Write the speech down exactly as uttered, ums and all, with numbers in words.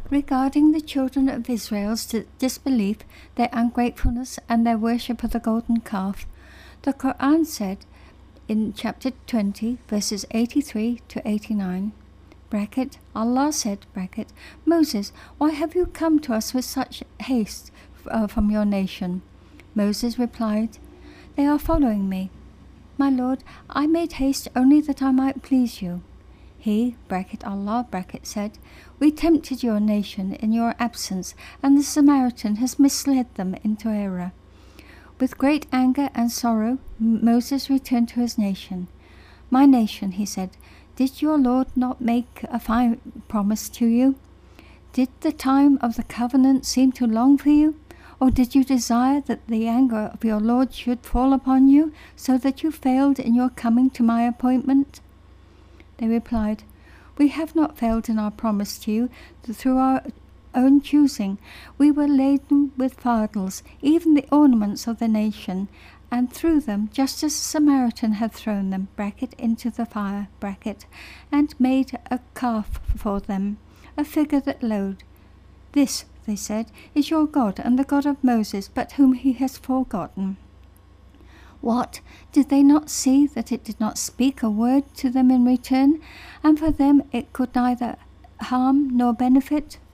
Regarding the children of Israel's disbelief, their ungratefulness, and their worship of the golden calf, the Quran said in chapter twenty, verses eighty-three to eighty-nine, bracket, Allah said, bracket, Moses, why have you come to us with such haste uh, from your nation? Moses replied, they are following me. My Lord, I made haste only that I might please you. He, bracket Allah, bracket, said, we tempted your nation in your absence, and the Samaritan has misled them into error. With great anger and sorrow, Moses returned to his nation. My nation, he said, did your Lord not make a fine promise to you? Did the time of the covenant seem too long for you? Or did you desire that the anger of your Lord should fall upon you, so that you failed in your coming to my appointment? They replied, we have not failed in our promise to you. Through our own choosing, we were laden with fardels, even the ornaments of the nation, and threw them, just as the Samaritan had thrown them, bracket, into the fire, bracket, and made a calf for them, a figure that lowed. This, they said, is your God and the God of Moses, but whom he has forgotten. What? Did they not see that it did not speak a word to them in return, and for them it could neither harm nor benefit?